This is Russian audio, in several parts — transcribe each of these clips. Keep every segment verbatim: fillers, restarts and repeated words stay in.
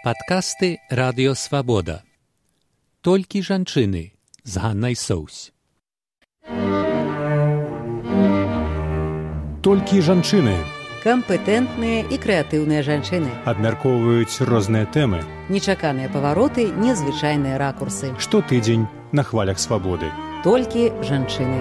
Падкасты Радыё Свабода. Толькі жанчыны з Ганнай Соўсь. Толькі жанчыны. Кампетэнтныя і крэатыўныя жанчыны. Абмяркоўваюць розныя тэмы. Нечаканыя павароты, незвычайныя ракурсы. Штотыдзень на хвалях свабоды. Толькі жанчыны.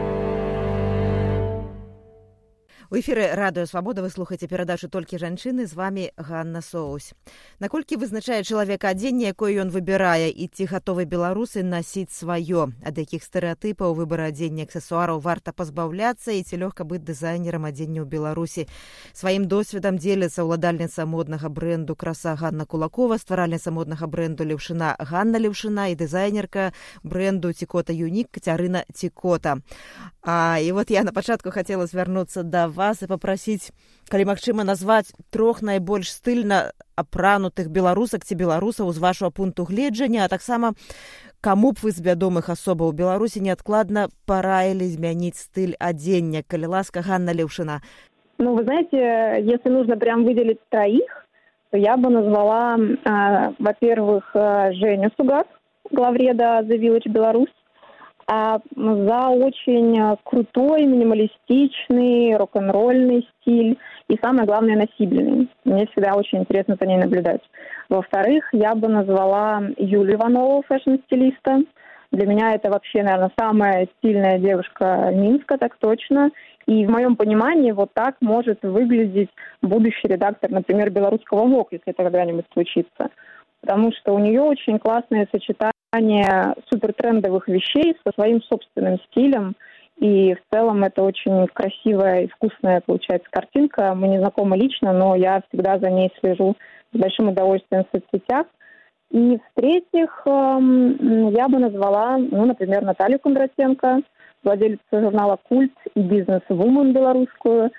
У эфіры Радыё Свабода вы слухаеце перадачу «Толькі жанчыны», з вами Ганна Соўсь. Наколькі вызначае чалавека адзенне, якое ён выбірае, і ці гатовы беларусы насіць сваё? Ад якіх стэрэатыпаў выбара адзення аксесуараў варта пазбаўляцца і ці лёгка быць дызайнерам адзення ў Беларусі? Сваім досведам дзеліцца ўладальніца моднага брэнду «Краса» Ганна Кулакова, стваральніца моднага брэнду «Леўшына» Ганна Леўшына і дызайнерка брэнду «Цікота Юнік» Кацярына Цікота. А, і вот я на пачатку хацела звярнуцца да вас і папрасіць, калі магчыма, назваць трох найбольш стыльна апранутых беларусак ці беларусаў з вашага пункту гледжання, а таксама каму б вы з вядомых асобаў у Беларусі неадкладна параілі змяніць стыль адзення? Калі ласка, Ганна Леўшына. Ну, вы знаете, если нужно прям выделить троих, то я бы назвала, э, во-первых, Женю Сугар, главреда The Village Беларусь, а за очень крутой, минималистичный, рок-н-ролльный стиль и, самое главное, носибельный. Мне всегда очень интересно за ней наблюдать. Во-вторых, я бы назвала Юлию Иванову, фэшн-стилиста. Для меня это вообще, наверное, самая стильная девушка Минска, так точно. И в моем понимании вот так может выглядеть будущий редактор, например, белорусского ВОК, если это когда-нибудь случится. Потому что у нее очень классное сочетание супертрендовых вещей со своим собственным стилем. И в целом это очень красивая и вкусная получается картинка. Мы не знакомы лично, но я всегда за ней слежу с большим удовольствием в соцсетях. И в-третьих, я бы назвала, ну, например, Наталью Кондратенко, владелицу журнала «Культ» и «Бизнес-вумен» белорусскую.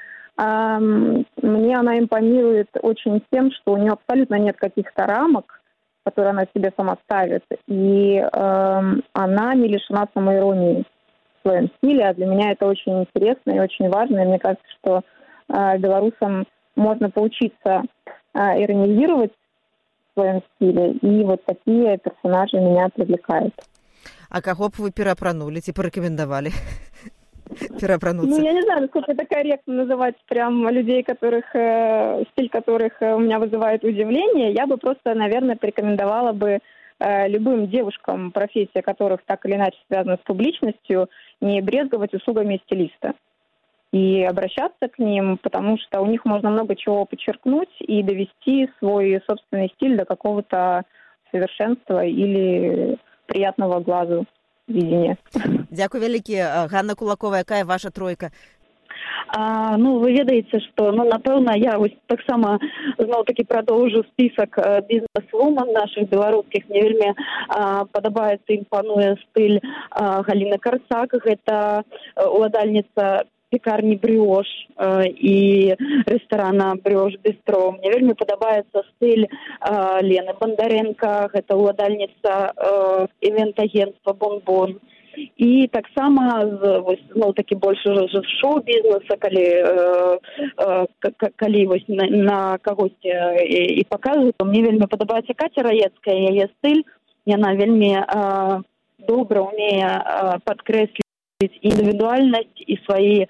Мне она импонирует очень тем, что у нее абсолютно нет каких-то рамок, которую она себе сама ставит, и э, она не лишена самоиронии в своем стиле, а для меня это очень интересно и очень важно, и мне кажется, что э, белорусам можно поучиться э, иронизировать в своем стиле, и вот такие персонажи меня привлекают. А кого бы вы переапранули, типа рекомендовали? Переапрануться. Ну, я не знаю, насколько это корректно называть прям людей, которых, э, стиль которых э, у меня вызывает удивление. Я бы просто, наверное, порекомендовала бы э, любым девушкам, профессия которых так или иначе связана с публичностью, не брезговать услугами стилиста и обращаться к ним, потому что у них можно много чего подчеркнуть и довести свой собственный стиль до какого-то совершенства или приятного глазу видения. Дякую вялікі. Ганна Кулакова, якая ваша тройка? А, ну, вы ведаеце, што, ну, напэўна, я вось таксама зноў-такі прадоўжу спісак бізнес-вумен нашых беларускіх. Мне вельмі а, падабаецца, імпануе стыль а, Галіны Карцак. Гэта уладальніца пекарні «Брыош» э, і рэстарана «Брыош Бістро». Мне вельмі падабаецца стыль э, Лены Бандарэнка, гэта ўладальніца э, івент-агентства «Бон-Бон». І таксама, зноў-такі больш шоу-бізнеса, калі, э, э, калі вось на, на кагосьці і, і паказваю, то мне вельмі падабаецца Каця Раецкая, яе стыль, яна вельмі э, добра ўмее э, падкрэсліць індывідуальнасць і свае э,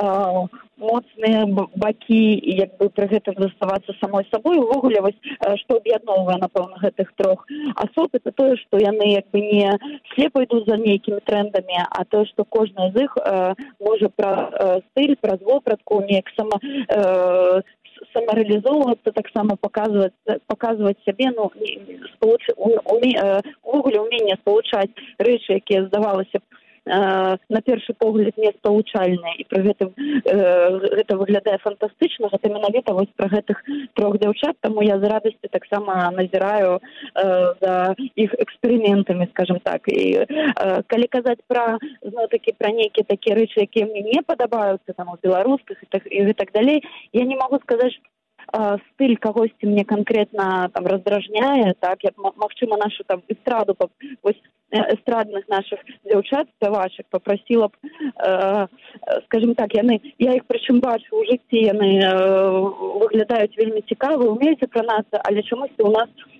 моцныя бакі і як бы пры гэтым заставацца самой сабой. Увогуле, вось, э, што аб'ядноўвае, напэўна, гэтых трох асоб, это тое, што яны як бы не слепа ідуць за нейкімі трендамі, а тое, што кожная з іх э, можа пра э, стыль, праз вопратку неяк сама э, самарэалізоўвацца, таксама паказваць, паказваць сябе, ну, спалуч... уме... э, увогуле ўменне спалучаць рэчы, якія здавалася б на першы погляд не спалучальныя, і пры гэтым э, гэта выглядае фантастычна. Гэта менавіта вось пра гэтых трох дзяўчат, таму я з радасцю таксама назіраю э, за іх эксперыментамі, скажем так. І э, калі казаць пра, зноў-такі, пра нейкія такія рэчы, якія мне не падабаюцца там у беларускіх і так, і так далей, я не магу сказаць, што стыль кагосьці мне канкрэтна там раздражняе, так, як магчыма нашу там эстраду, вось эстрадных наших дзяўчат, спявачак, папрасіла б, э, скажем так, яны, я іх прычым бачу ў жыцці, яны э, выглядаюць вельмі цікава, умеюць акранацца, але чамусьці у нас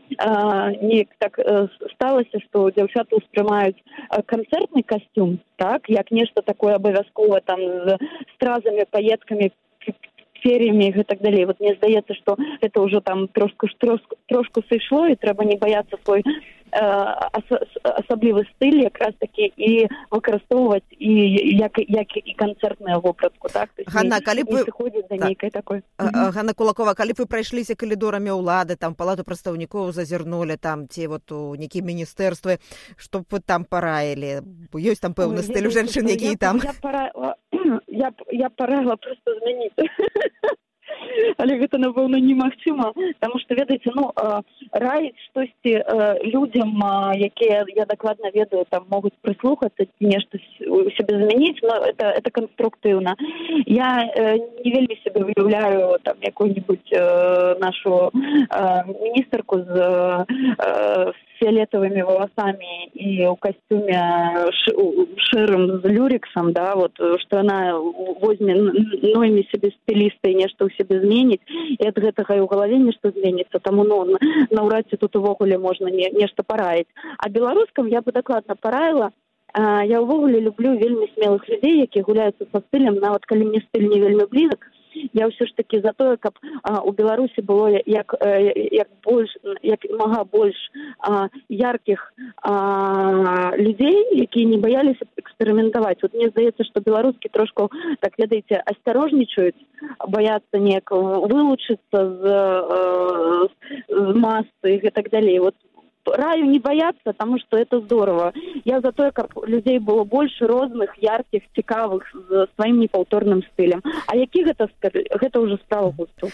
неяк так сталася, што дзяўчаты ўспрымаюць канцэртны касцюм, так, як нешта такое абавязкова там з стразамі, паеткамі, феріямі і так далей. Вот мне здаецца, што гэта ўжо там трошку трошку трошку сышло, і трэба не баяцца свой асаблівы стыль якраз такі і выкарыстоўваць і як як і канцэртную вопратку, так? Ганна, калі б вы сыходзіць да нейкай такой. Ганна Кулакова, калі б вы прайшліся калідорамі ўлады, там палату прадстаўнікоў зазірнулі, там ці вот у нейкія міністэрствы, што б вы там параілі? Ёсць там пэўны стыль у жанчын, які там. Я параіла, я я параіла проста змяніць. Але гэта, напэўна, немагчыма, таму што, ведаеце, ну, раіць штосьці людзям, якія, я дакладна ведаю, там могуць прыслухацца ці нешта у сябе змяніць, но это, это канструктыўна. Я не вельмі сябе выяўляю там якую-нибудь нашу міністэрку з фіолетовыми волосами и в костюме ширым с люрексом, да, вот, что она возьме нойме себе стилиста и нечто у себе зменить, и от гэтага и у голове нечто зменится, тому, ну, наўрад ці тут увогуле можно не, нечто параить. А беларускам я бы дакладна параила. Я увогуле люблю вельмі смелых людей, якія гуляюцца са стылем, нават калі мне стыль не вельмі блізак. Я ўсё ж таки за тое, каб а, у Беларусі было як, як, больш, як мага больш а, яркіх а, людзей, якія не баяліся эксперыментаваць. Вот мне здаецца, што беларускі трошку, так ведаеце, асцярожнічаюць, баяцца неяк вылучыцца з, з масы і так далей. Вот раю не бояться, потому что это здорово. Я за то, как людей было больше розных, ярких, цікавых, с своим непаўторным стилем. А які гэта, гэта уже справа густу.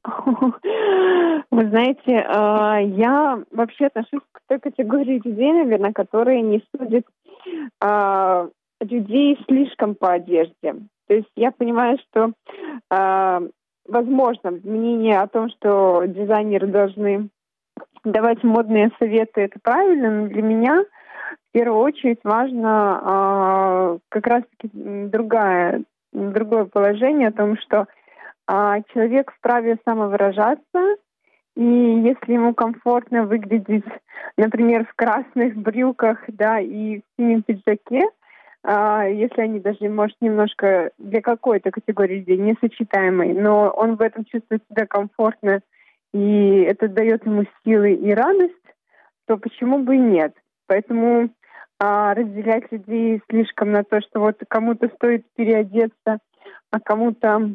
Вы знаете, я вообще отношусь к той категории людей, наверное, которые не судят людей слишком по одежде. То есть я понимаю, что возможно мнение о том, что дизайнеры должны давать модные советы, это правильно, но для меня в первую очередь важно а, как раз-таки другая, другое положение о том, что а, человек вправе самовыражаться, и если ему комфортно выглядеть, например, в красных брюках, да, и в синем пиджаке, а, если они даже, может, немножко для какой-то категории людей несочетаемой, но он в этом чувствует себя комфортно, и это дает ему силы и радость, то почему бы и нет? Поэтому а, разделять людей слишком на то, что вот кому-то стоит переодеться, а кому-то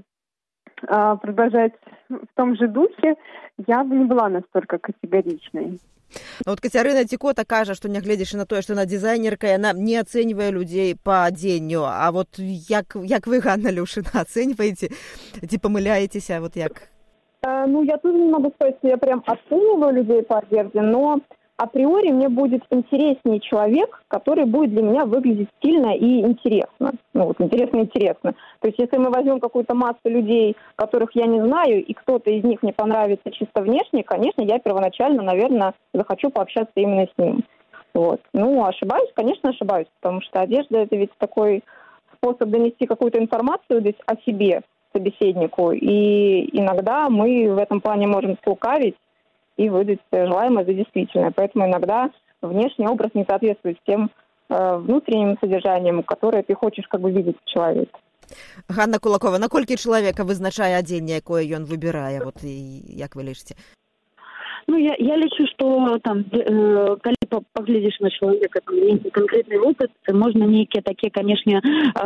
а, продолжать в том же духе, я бы не была настолько категоричной. Ну, вот Кацярына Цікота кажа, што нягледзячы на тое, што яна дызайнерка, яна не ацэньвае людзей па адзенню. А вот як, як вы, Ганна Люшына, ацэньваеце? Ці памыляецеся? Вот як? Ну, я тоже не могу сказать, что я прям оцениваю людей по одежде, но априори мне будет интереснее человек, который будет для меня выглядеть стильно и интересно. Ну, вот интересно и интересно. То есть, если мы возьмем какую-то массу людей, которых я не знаю, и кто-то из них мне понравится чисто внешне, конечно, я первоначально, наверное, захочу пообщаться именно с ним. Вот. Ну, ошибаюсь, конечно, ошибаюсь, потому что одежда – это ведь такой способ донести какую-то информацию о себе собеседнику, и иногда мы в этом плане можем слукавить и выдать желаемое за действительное. Поэтому иногда внешний образ не соответствует тем э, внутренним содержаниям, которые ты хочешь как бы видеть в человеке. Ганна Кулакова, наколькі чалавека вызначае адзенне, якое ён выбірае? Вот, і як вы лічыце? Ну, я, я лічу, што там, э, калі паглядзіш на чалавека, там, нейкі канкрэтны вопыт, можна нейкія такія, канешне,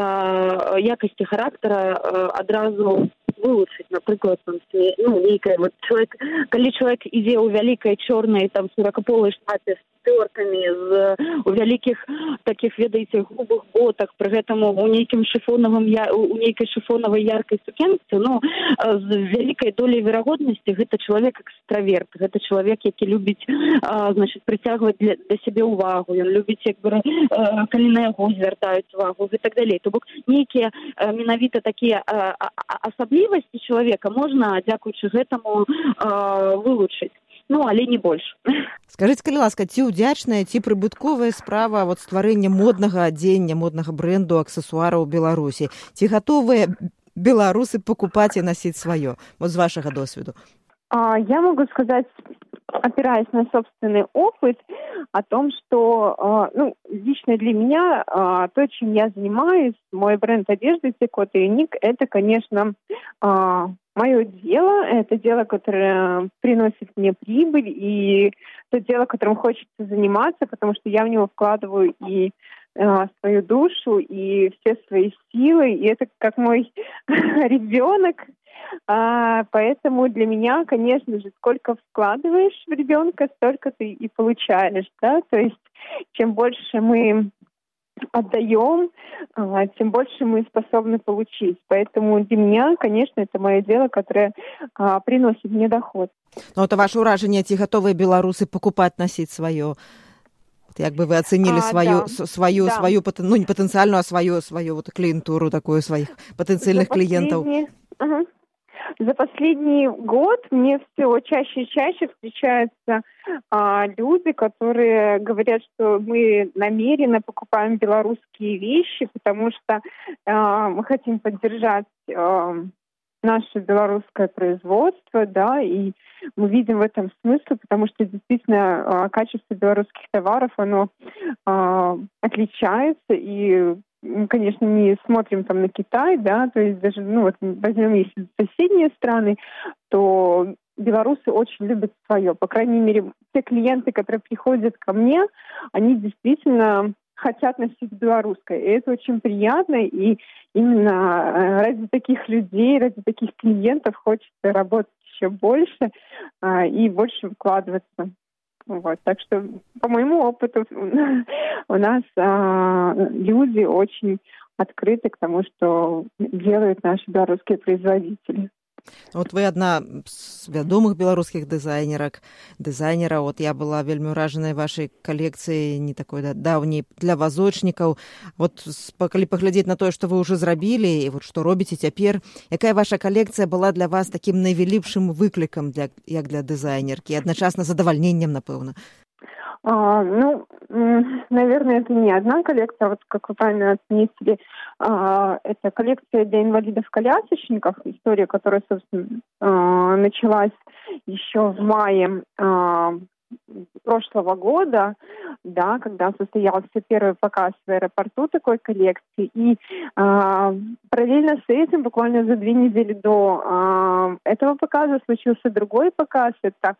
э, якасці характара э, адразу вылучыць, напрыклад, там, ну, нейкая, вот, чалавек, калі чалавек ідзе ў вялікай чорнай, там, шырокаполай шапе з тёркамі, з, у вялікіх такіх, ведаеце, грубых ботах, пры гэтым у нейкім шыфонавым, у нейкай шыфонавай яркай сукенцы, ну, з вялікай долей верагоднасці гэта чалавек экстраверт, гэта чалавек, які любіць, а, значит, прыцягваць для, для сябе ўвагу, ён любіць, як бы, а, калі на яго звяртаюць увагу і так далей. То бок нейкія а, менавіта такія а, а, асаблівасці чалавека можна, дзякуючы гэтаму, а, вылучыць. Ну, але не больш. Скажыце, калі ласка, ці ўдзячная, ці прыбытковая справа вот стварэння моднага адзення, моднага брэнду, аксесуараў у Беларусі? Ці гатовыя беларусы пакупаць і насіць сваё? Вот з вашага досведу. А, я могу сказать опираясь на собственный опыт, о том, что, ну, лично для меня то, чем я занимаюсь, мой бренд одежды Цикота Юник, это, конечно, мое дело, это дело, которое приносит мне прибыль, и это дело, которым хочется заниматься, потому что я в него вкладываю и свою душу, и все свои силы, и это как мой ребенок. А, поэтому для меня, конечно же, сколько вкладываешь в ребенка, столько ты и получаешь, да, то есть чем больше мы отдаем, а, тем больше мы способны получить. Поэтому для меня, конечно, это мое дело, которое а, приносит мне доход. Ну, это ваше уражение, ці готовые белорусы покупать, носить свое. Як бы вы оценили а, свою, да. свою, да. свою, ну, не потенциальную, а свою, свою вот клиентуру, такую, своих потенциальных За клиентов? Ага. За последний год мне все чаще и чаще встречаются а, люди, которые говорят, что мы намеренно покупаем белорусские вещи, потому что а, мы хотим поддержать а, наше белорусское производство, да, и мы видим в этом смысл, потому что действительно а, качество белорусских товаров, оно а, отличается, и мы, конечно, не смотрим там на Китай, да, то есть даже, ну вот возьмем если соседние страны, то белорусы очень любят свое. По крайней мере, те клиенты, которые приходят ко мне, они действительно хотят носить белорусское. И это очень приятно, и именно ради таких людей, ради таких клиентов хочется работать еще больше а, и больше вкладываться. Вот, так что, по моему опыту, у нас а, люди очень открыты к тому, что делают наши белорусские производители. Вот вы одна з вядомых беларускіх дызайнерак, дызайнера. Вот я была вельмі ўражаная вашай калекцыяй, не такой да, даўняй, для вазочнікаў. Вот калі паглядзець на тое, што вы ўжо зрабілі, і вот што робіце цяпер, якая ваша калекцыя была для вас такім найвялікшым выклікам, для, як для дызайнеркі, і адначасна задавальненнем, напэўна? А, ну, наверное, это не одна коллекция, вот как вы правильно отметили, а, это коллекция для инвалидов-колясочников, история, которая, собственно, а, началась еще в мае а, прошлого года, да, когда состоялся первый показ в аэропорту такой коллекции, и а, параллельно с этим, буквально за две недели до а, этого показа случился другой показ, это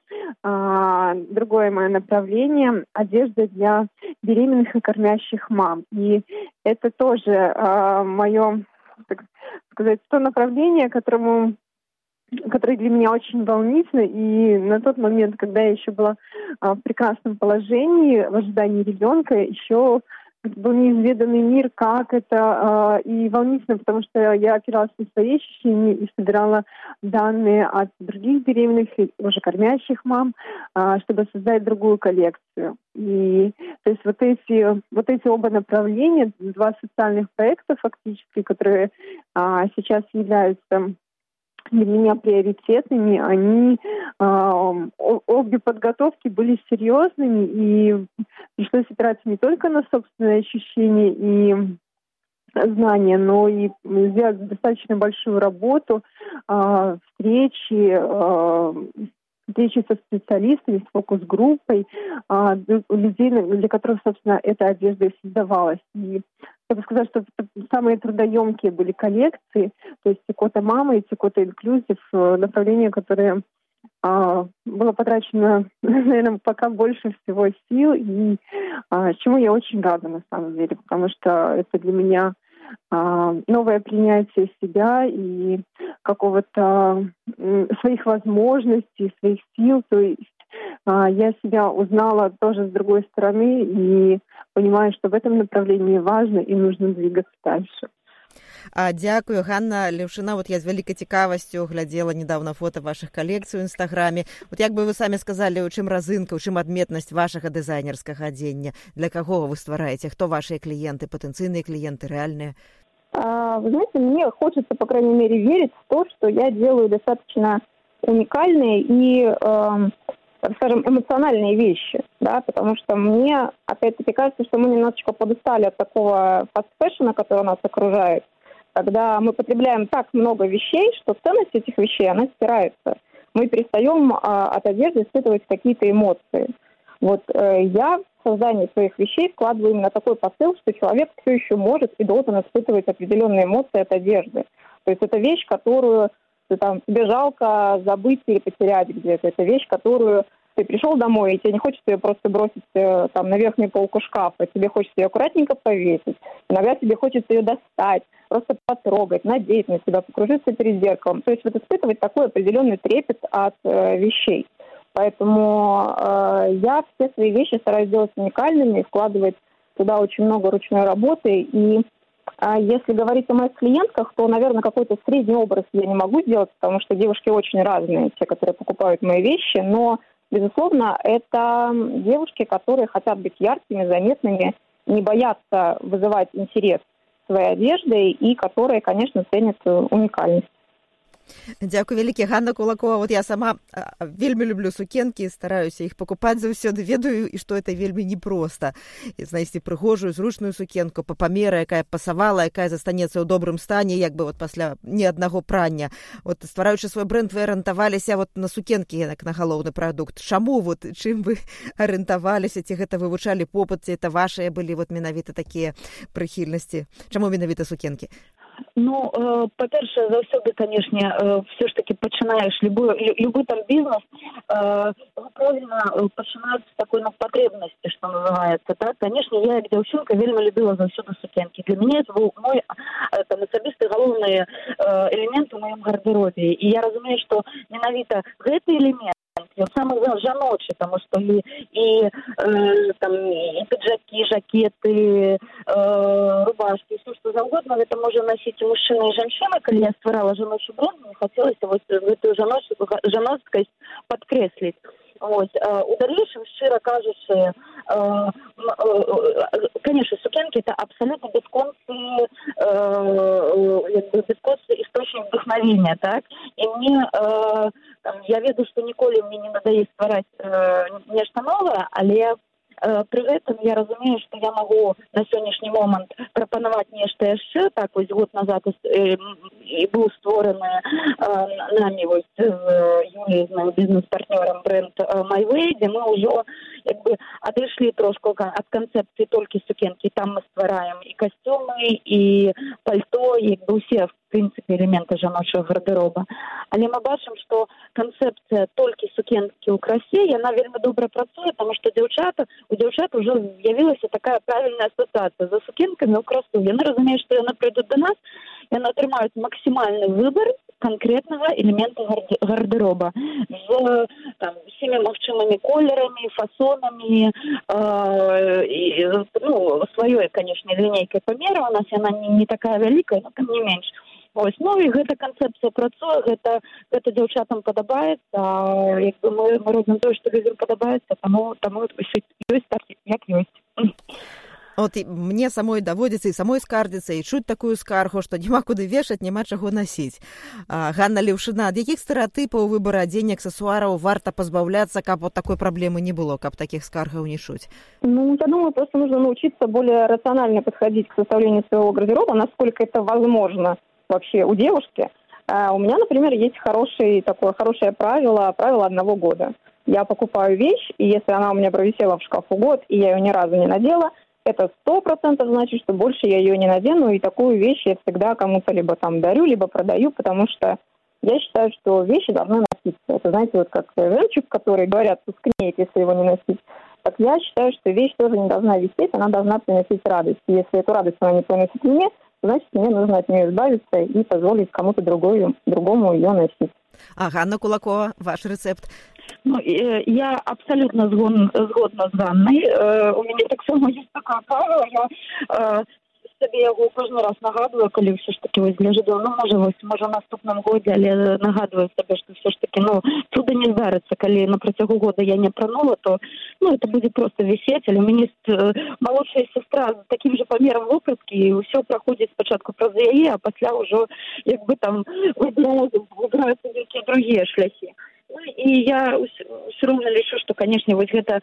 а, другое мое направление, одежда для беременных и кормящих мам. И это тоже а, мое, так сказать, то направление, которому который для меня очень волнительный. И на тот момент, когда я еще была а, в прекрасном положении, в ожидании ребенка, еще был неизведанный мир, как это, а, и волнительно, потому что я опиралась на свои ощущения и собирала данные от других беременных и уже кормящих мам, а, чтобы создать другую коллекцию. И то есть вот эти, вот эти оба направления, два социальных проекта фактически, которые а, сейчас являются для меня приоритетными, они э, обе подготовки были серьезными, и пришлось опираться не только на собственные ощущения и знания, но и сделать достаточно большую работу, э, встречи, э, встречи со специалистами, с фокус-группой, э, людей, для которых, собственно, эта одежда и создавалась. И я бы сказала, что самые трудоемкие были коллекции, то есть Цикота Мама и Цикота Инклюзив, направление, которое а, было потрачено, наверное, пока больше всего сил, и а, чему я очень рада на самом деле, потому что это для меня а, новое принятие себя и какого-то м, своих возможностей, своих сил, то есть а, я себя узнала тоже с другой стороны и понимаю, что в этом направлении важно и нужно двигаться дальше. А, дзякую, Ганна Леўшына. Вот я з вялікай цікавасцю глядзела недавно фото вашых калекцый у інстаграме. Вот як бы вы самі сказалі, у чым разынка, у чым адметнасць вашага дызайнерскага адзення? Для каго вы ствараеце? Хто вашыя кліенты, патэнцыйныя кліенты, реальные? А, вы знаете, мне хочется, по крайней мере, верить в то, что я делаю достаточно уникальные и, э, так скажем, эмоциональные вещи, да, потому что мне, опять-таки, кажется, что мы немножечко подустали от такого фаст-фэшена, который нас окружает, когда мы потребляем так много вещей, что ценность этих вещей, она стирается. мы перестаем а, от одежды испытывать какие-то эмоции. Вот э, я в создании своих вещей вкладываю именно такой посыл, что человек все еще может и должен испытывать определенные эмоции от одежды. То есть это вещь, которую ты, там, тебе жалко забыть или потерять где-то. Это вещь, которую ты пришел домой, и тебе не хочется ее просто бросить э, там, на верхнюю полку шкафа. Тебе хочется ее аккуратненько повесить. Иногда тебе хочется ее достать, просто потрогать, надеть на себя, покружиться перед зеркалом. То есть вот испытывать такой определенный трепет от э, вещей. Поэтому э, я все свои вещи стараюсь делать уникальными и вкладывать туда очень много ручной работы. И э, если говорить о моих клиентках, то, наверное, какой-то средний образ я не могу сделать, потому что девушки очень разные, те, которые покупают мои вещи. Но, безусловно, это девушки, которые хотят быть яркими, заметными, не боятся вызывать интерес своей одеждой и которые, конечно, ценят уникальность. Дзякуй вялікі, Ганна Кулакова. Вот я сама а, вельмі люблю сукенкі, стараюся іх пакупаць заўсёды, ведаю, і што это вельмі непроста. І знайсці прыгожую, зручную сукенку па памеры, якая пасавала, якая застанецца ў добрым стане, як бы вот пасля ні аднаго прання. Вот ствараючы свой бренд, вы арыентаваліся вот на сукенкі, як на галоўны прадукт. Чаму, вот чым вы арыентаваліся, ці гэта вывучалі попыт, ці это вашыя былі вот менавіта такія прыхільнасці? Чаму менавіта сукенкі? Ну, э, па-першае, заўсёды, канешне, э, все ж таки пачынаеш любой, любой там бізнес, э, правильно пачынаюць з такой, ну, патрэбнасці, што называецца, так? Канешне, я, як дзяўчынка, вельмі любіла заўсёды сукенкі. Для мяне это быў мой там асабісты галоўны э, элемент у маім гардеробе. І я разумею, што менавіта гэты элемент, самый жаночий, потому что и, и, э, там, и пиджаки, жакеты, э, рубашки, все что угодно, это можно носить и мужчина, и женщина. Когда я створала жаночий бренд, мне хотелось вот эту жаноцкость подкреслить. Вот. У дальнейшем, широ кажучи, конечно, сукенки это абсолютно бесконечный, бесконечный источник вдохновения, так? И мне, я веду, что ніколі мне не надоест ствараць нешта новое, але при этом я разумею, что я могу на сённяшні момент прапанаваць нешта яшчэ. Так, вось год назад і быў створаны нами вось з Юліяй, з моим бізнес-партнёрам, бренд My Way, дзе мы ўжо як бы адышлі трошку ад канцэпцыі толькі сукенкі. Там мы ствараем і касцюмы, і пальто, і як бы ўсе в принципе элементы жаночага гардероба. Але мы бачым, што канцэпцыя толькі сукенкі ў красе, яна вельмі добра працуе, таму што дзяўчата у дзяўчат ужо з'явілася такая правільная асацыяцыя за сукенкамі ў красу. Яны разумеюць, што яны прыйдуць да нас, яны атрымаюць максімальны выбар конкретного элемента гардероба з там, всеми магчымымі колерамі, фасонамі, э, і, ну, сваёй, конечно, лінейкай памеру. У нас яна не, не такая вялікая, но тым не менш. Ось, ну і гэта канцэпцыя працуе, гэта, гэта дзяўчатам падабаецца, а як бы мы, мы робім тое, што людзям падабаецца, таму, таму ёсць так, як ёсць. Вот і мне самой даводзіцца і самой скардзіцца, і чуць такую скаргу, што няма куды вешаць, няма чаго насіць. А, Ганна Леўшына, ад якіх стэрэатыпаў выбара адзення, аксесуараў варта пазбаўляцца, каб вот такой праблемы не было, каб таких скаргаў не чуць? Ну, я думаю, просто нужно научиться более рационально подходить к составлению своего гардероба, насколько это возможно вообще у девушки. А у меня, например, есть хороший, такое хорошее правило, правило одного года. Я покупаю вещь, и если она у меня провисела в шкафу год, и я ее ни разу не надела, это сто процентов значит, что больше я ее не надену, и такую вещь я всегда кому-то либо там дарю, либо продаю, потому что я считаю, что вещи должны носиться. Это, знаете, вот как жемчуг, который, говорят, тускнеет, если его не носить. Так я считаю, что вещь тоже не должна висеть, она должна приносить радость. И если эту радость она не приносит мне, значит, мне нужно от нее избавиться и позволить кому-то другому, другому ее носить. А Ганна Кулакова, ваш рецепт? Ну, я абсолютно згодна з Ганнай. У мяне таксама ёсць такое правило. Я сабе яго кожны раз нагадваю, калі ўсё ж таки вось гляжу, ну, можа, вось, можа, в наступным годзе, але нагадваю сабе, што ўсё ж таки, ну, цуда не здарыцца, калі на працягу года я не апранула, то, ну, это будзе просто вісець. Але у мяне ёсць малодшая сестра з такім жа памерам вопраткі, і ўсё праходзіць спачатку праз яе, а пасля ўжо, як бы там, выбіраюцца нейкія другія шляхі. Ну, і я ўсё роўна лічу, што, канешне, вось гэта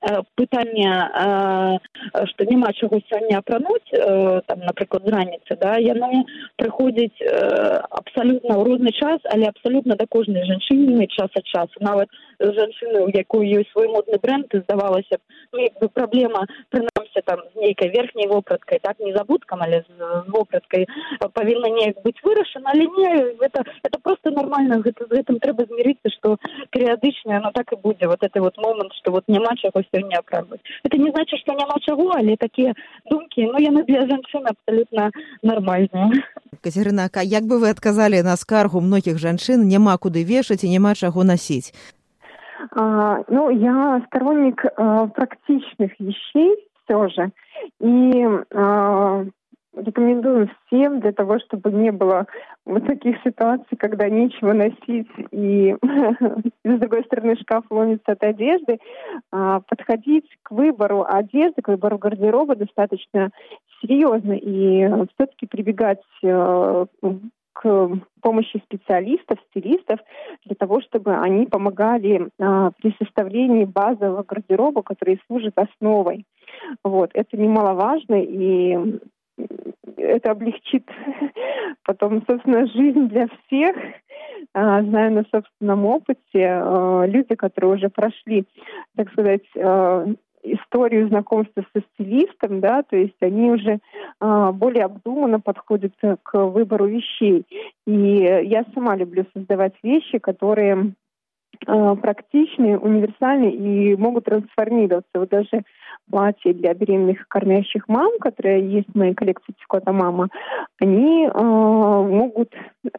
пытанне, што няма чаго сёння апрануць, там, напрыклад, з раніцы, да, яно прыходзіць абсалютна ў розны час, але абсалютна да кожнай жанчыны час ад часу. Нават жанчыны, у якой ёсць свой модны бренд, здавалася б, ну, як бы праблема, прынамсі, там, з нейкай верхняй вопраткай, так, не забудкам, але з вопраткай павінна неяк быць вырашана, але не, это, это просто нормально, гэта, з гэтым трэба змірыцца, што перыядычна, ну, так і будзе, вот это вот момент, што вот няма чаго сёння апраўдваць. Это не значыць, што няма чаго, але такія думкі, ну, яны для жанчын абсалютна нармальныя. Кацярына, а як бы вы адказалі на скаргу многіх жанчын, няма куды вешаць і няма чаго насіць? А, ну, я сторонник а, практичных вещей все же. И а, рекомендую всем для того, чтобы не было вот таких ситуаций, когда нечего носить и с другой стороны шкаф ломится от одежды, а, подходить к выбору одежды, к выбору гардероба достаточно серьезно и все-таки прибегать а, к помощи специалистов, стилистов, для того, чтобы они помогали а, при составлении базового гардероба, который служит основой. Вот. Это немаловажно, и это облегчит потом, собственно, жизнь для всех. А, знаю на собственном опыте, а, люди, которые уже прошли, так сказать, а, историю знакомства со стилистом, да, то есть они уже а, более обдуманно подходят к выбору вещей. И я сама люблю создавать вещи, которые а, практичны, универсальны и могут трансформироваться. Вот даже платья для беременных кормящих мам, которые есть в моей коллекции Псикота Мама, они а, могут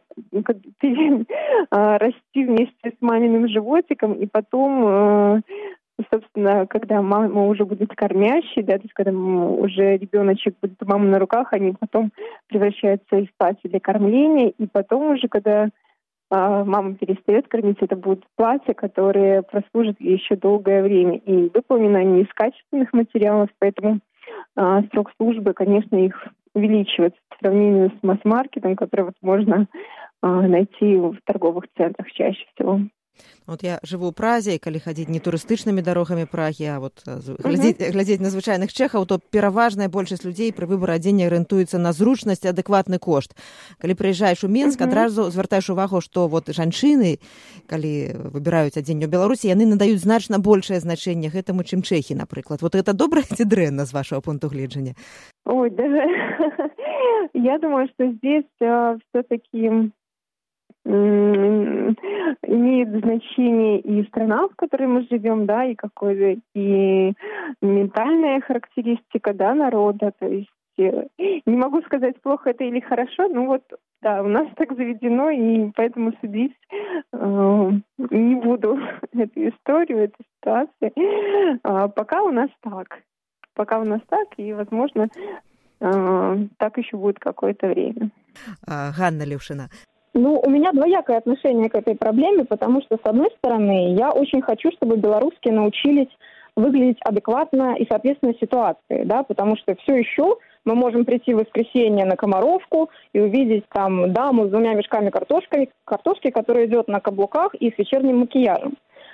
а, расти вместе с маминым животиком, и потом а, собственно, когда мама уже будет кормящей, да, то есть когда уже ребеночек будет у мамы на руках, они потом превращаются в платье для кормления, и потом уже, когда а, мама перестает кормить, это будут платья, которые прослужат еще долгое время. И выполнены они из качественных материалов, поэтому а, срок службы, конечно, их увеличивается по сравнению с масс-маркетом, который вот можно а, найти в торговых центрах чаще всего. Вот я живу ў Празе, і калі хадзіць не турыстычнымі дарогамі Прагі, а вот глядзець, uh-huh. глядзець на звычайных чэхаў, то пераважная большасць людзей пры выбары адзення арыентуецца на зручнасць і адэкватны кошт. Калі прыязджаеш у Мінск, uh-huh. адразу звяртаеш увагу, што вот жанчыны, калі выбіраюць адзенне ў Беларусі, яны надаюць значна большае значэнне гэтаму, чым чэхі, напрыклад. Вот это добра ці дрэнна з вашего пункту гледжання? Ой, даже я думаю, что здесь все-таки имеет значение и страна, в которой мы живем, да, и какой-то и ментальная характеристика, да, народа. То есть не могу сказать, плохо это или хорошо, но вот, да, у нас так заведено, и поэтому судить э, не буду эту историю, эту ситуацию. А пока у нас так. Пока у нас так, и, возможно, э, так еще будет какое-то время. А, Ганна Левшина. Ну, у меня двоякое отношение к этой проблеме, потому что, с одной стороны, я очень хочу, чтобы белорусские научились выглядеть адекватно и соответственно ситуации, да, потому что все еще мы можем прийти в воскресенье на Комаровку и увидеть там даму с двумя мешками картошки, картошки, которая идет на каблуках и с вечерним макияжем.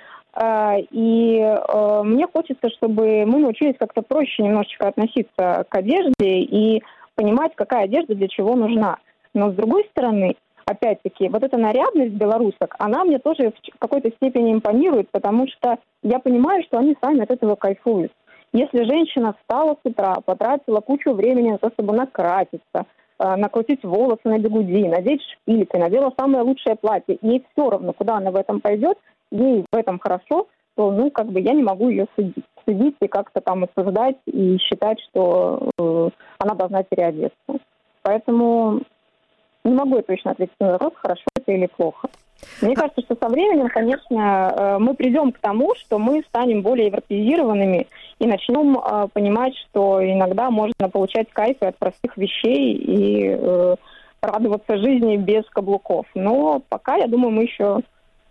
И мне хочется, чтобы мы научились как-то проще немножечко относиться к одежде и понимать, какая одежда для чего нужна. Но, с другой стороны, опять-таки, вот эта нарядность белорусок, она мне тоже в какой-то степени импонирует, потому что я понимаю, что они сами от этого кайфуют. Если женщина встала с утра, потратила кучу времени на то, чтобы накраситься, накрутить волосы на бигуди, надеть шпильки, надела самое лучшее платье, и ей все равно, куда она в этом пойдет, ей в этом хорошо, то, ну, как бы я не могу ее судить, судить и как-то там осуждать и считать, что э, она должна переодеться. Поэтому не могу я точно ответить на вопрос, хорошо это или плохо. Мне кажется, что со временем, конечно, мы придем к тому, что мы станем более европеизированными и начнем понимать, что иногда можно получать кайфы от простых вещей и э, радоваться жизни без каблуков. Но пока, я думаю, мы еще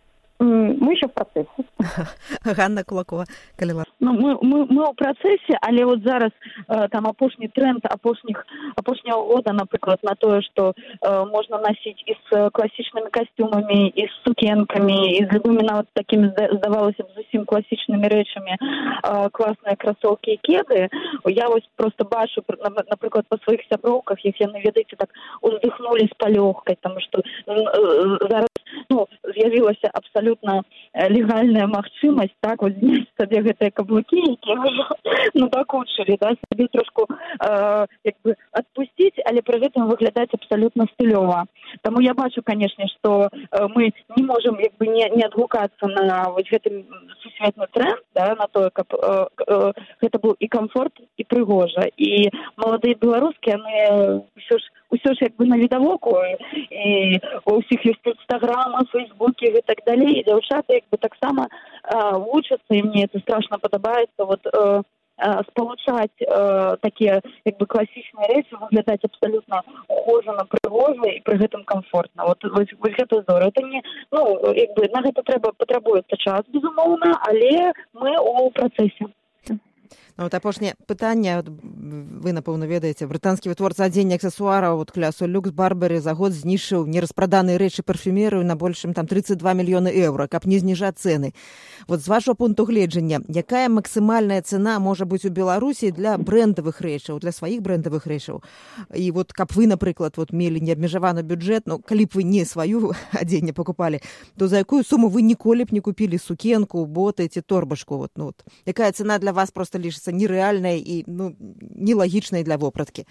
Мы еще в процессе. Ганна Кулакова, калі ласка. Ну, мы, мы, мы ў працэсе, але вот зараз э, там апошні тренд апошніх апошняго года, напрыклад, на тое, што э, можна насіць і з класічнымі касцюмамі, і з сукенкамі, і з любымі нават такімі, здавалася б, зусім класічнымі рэчамі, э, класныя красоўкі і кеды. Я вось просто бачу, напрыклад, па сваіх сяброўках, як яны, ведаеце, так уздыхнулі з палёгкай, таму што э, зараз ну, з'явілася абсалютна легальная магчымасць, так, вось зняць сабе гэтыя каблукі, якія ўжо надакучылі, да, сабе трошку э, як бы адпусціць, але пры гэтым выглядаць абсалютна стылёва. Таму я бачу, канешне, што э, мы не можам як бы не, не адгукацца на вось гэты сусветны тренд, да, на тое, каб э, э, гэта быў і камфорт, і прыгожа. І маладыя беларускі, яны ўсё ж усё ж як бы на відавоку, і у ўсіх ёсць інстаграма, фейсбукі і так далей, і дзяўчаты як бы таксама э, вучацца, і мне это страшна падабаецца, вот э, э, спалучаць э, такія як бы класічныя рэчы, выглядаць абсалютна ухожана, прыгожа і пры гэтым камфортна. Вот, вось, вось гэта здорово. Это не, ну, як бы на гэта трэба патрабуецца час, безумоўна, але мы ў працэсе. Ну, вот апошняе пытанне, вы, напэўна, ведаеце, брытанскі вытворца адзення аксесуараў, вот клясу Люкс Барбары за год знішчыў нераспраданыя рэчы парфюмерыю на большым там тридцать два мільёны еўра, каб не зніжаць цэны. Вот з вашого пункту гледжання, якая максімальная цэна можа быць у Беларусі для брэндавых рэчаў, для сваіх брэндавых рэчаў? І вот каб вы, напрыклад, вот мелі неабмежаваны бюджэт, ну, калі б вы не сваю адзенне покупалі, то за якую суму вы ніколі б не купілі сукенку, боты ці торбашку? Вот, ну, вот. Якая цэна для вас просто лишится нереальной и ну, нелогичной для вопратки?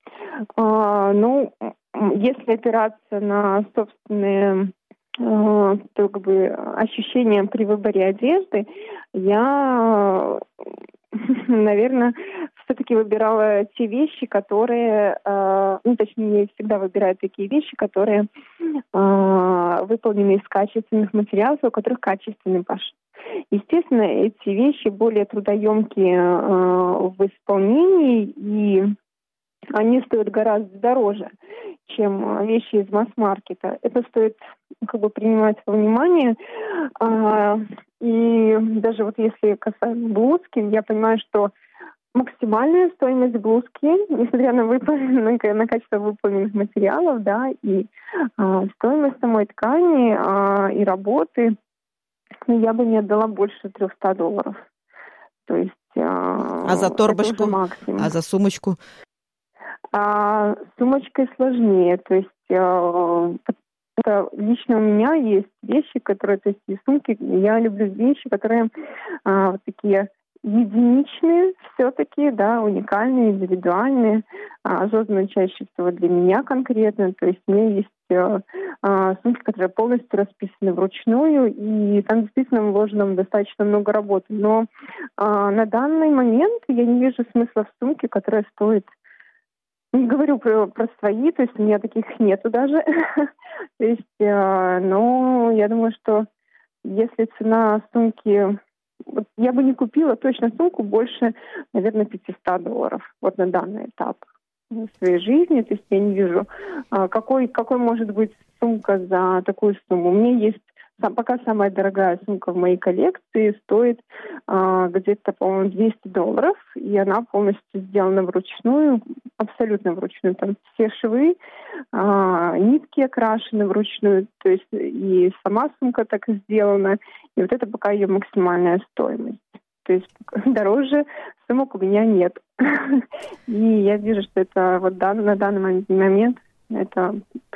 А, ну, если опираться на собственные э, как бы, ощущения при выборе одежды, я, наверное, все-таки выбирала те вещи, которые, э, ну, точнее, я всегда выбираю такие вещи, которые э, выполнены из качественных материалов, у которых качественный пошив. Естественно, эти вещи более трудоемкие э, в исполнении, и они стоят гораздо дороже, чем вещи из масс-маркета. Это стоит как бы принимать во внимание. Э, и даже вот если касаемо блузки, я понимаю, что максимальная стоимость блузки, несмотря на, выполненные, на качество выполненных материалов, да, и э, стоимость самой ткани э, и работы, я бы не отдала больше триста долларов. То есть, а за торбочку? А за сумочку? А, с сумочкой сложнее. То есть это, лично у меня есть вещи, которые, то есть и сумки, я люблю вещи, которые а, вот такие единичные все-таки, да, уникальные, индивидуальные, а, созданы чаще всего для меня конкретно. То есть у меня есть э, э, сумки, которые полностью расписаны вручную, и там действительно вложено достаточно много работы. Но э, на данный момент я не вижу смысла в сумке, которая стоит... Не говорю про, про свои, то есть у меня таких нету даже. То есть, э, но я думаю, что если цена сумки... Вот я бы не купила точно сумку больше, наверное, пятьсот долларов вот на данный этап в своей жизни. То есть я не вижу, какой, какой может быть сумка за такую сумму. У меня есть сам, пока самая дорогая сумка в моей коллекции, стоит а, где-то, по-моему, двести долларов, и она полностью сделана вручную, абсолютно вручную. Там все швы, а, нитки окрашены вручную, то есть и сама сумка так сделана, и вот это пока ее максимальная стоимость. То есть дороже сумок у меня нет. И я вижу, что это вот на данный момент это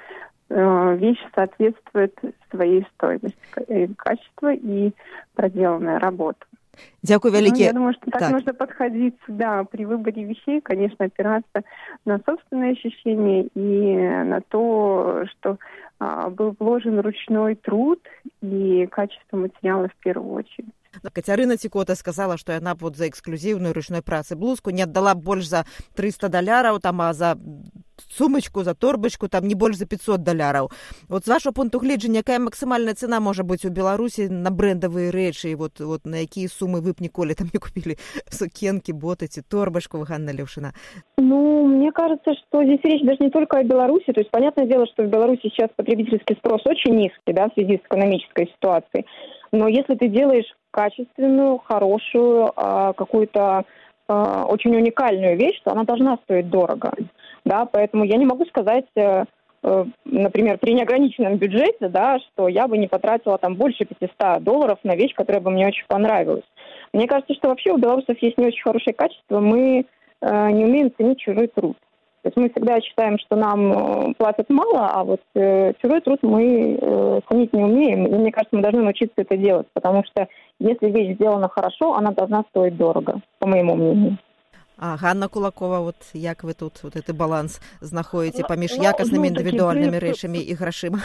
вещь соответствует своей стоимости, качеству и проделанная работа. Дякую великие. Ну, я думаю, что так, так нужно подходить, да, при выборе вещей, конечно, опираться на собственные ощущения и на то, что а, был вложен ручной труд и качество материала в первую очередь. Кацярына Цікота сказала, што яна б вот за эксклюзіўную ручной працы блузку не аддала больш за триста даляраў, там, а за сумачку, за торбачку, там не больш за пятьсот даляраў. Вот з вашого пункту гледжання, якая максімальная цена можа быць у Беларусі на брэндавыя рэчы, вот, вот на якія сумы вы б ніколі там не купілі сукенкі, боты ці торбачку, Ганна Левшина? Ну, мне кажется, что здесь речь даже не только о Беларуси. То есть, понятное дело, что в Беларуси сейчас потребительский спрос очень низкий, да, в связи с экономической ситуацией. Но если ты делаешь качественную, хорошую, а, какую-то а, очень уникальную вещь, то она должна стоить дорого. Да, поэтому я не могу сказать, э, э, например, при неограниченном бюджете, да, что я бы не потратила там больше пятьсот долларов на вещь, которая бы мне очень понравилась. Мне кажется, что вообще у белорусов есть не очень хорошее качество. Мы э, не умеем ценить чужой труд. То есть мы всегда считаем, что нам э, платят мало, а вот э, чужой труд мы э, ценить не умеем. И мне кажется, мы должны научиться это делать, потому что если вещь сделана хорошо, она должна стоить дорого, по моему мнению. А Ганна Кулакова, вот як вы тут вот этот баланс знаходите паміж ну, якаснымі ну, індывідуальнымі такі, рэчамі і грашыма?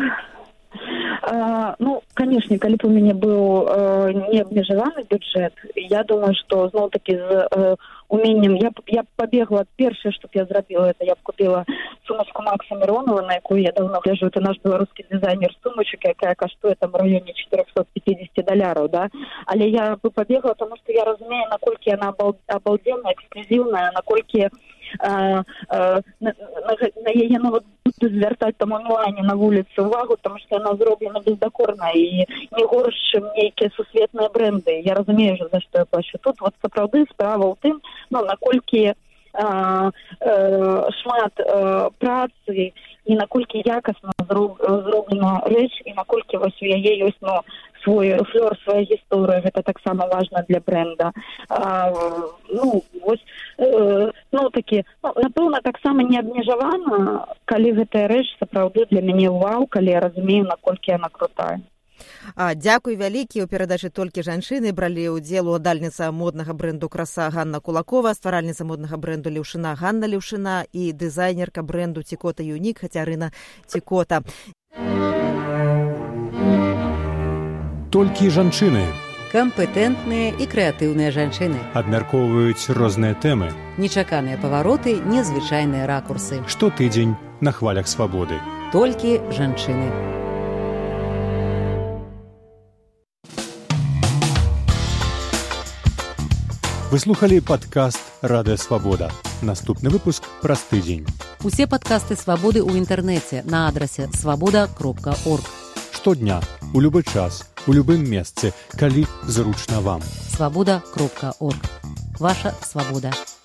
А, ну, конечно, калі б у мяне быў э, неабмежаваны бюджэт, я думаю, што зноў-такі з э, уменнем, я, я побегла, першае, што б я зрабіла, это я б купила сумочку Макса Миронова, на якую я давно гляжу, это наш беларускі дизайнер сумочек, якая каштуе там в районе четыреста пятьдесят даляраў, да, але я бы побегла, потому что я разумею, наколькі яна обалденная, эксклюзивная, наколькі Uh, uh, на, на, на яе нават буду звяртаць там онлайне на вуліцы увагу, тому што яна зроблена бездакорна і не горш, чым нейкія сусветныя бренды. Я разумею, за што я плачу. Тут вот сапраўды справа ў тым, ну, наколькі uh, uh, шмат uh, працы і наколькі якасна зроб, зроблена рэч, і наколькі вось у яе ёсць, ну, свой флёр, свая гісторыя, гэта таксама важна для бренда. А, ну, вось, э, ну, такі, ну, напэўна, таксама не абмежавана, калі гэтая рэч сапраўды для мяне вау, калі я разумею, наколькі яна крутая. А, дзякуй вялікі. У перадачы «Толькі жанчыны» бралі ўдзел уладальніца моднага брэнду «Краса» Ганна Кулакова, стваральніца моднага брэнду «Левшина» Ганна Левшина і дызайнерка брэнду «Цікота Юнік» Хацярына Цікота. Толькі жанчыны Кампетэнтныя і крэатыўныя жанчыны. абмяркоўваюць розныя тэмы. Нечаканыя павароты, незвычайныя ракурсы. Штотыдзень на хвалях свабоды. Толькі жанчыны. Вы слухали падкаст «Радыё Свабода». Наступны выпуск праз тыдзень. Усе падкасты «Свабоды» ў інтэрнэце на адрасе свабода кропка орг. Штодня, у любы час, у любым месцы, калі зручна вам. свабода кропка орг. Ваша свабода.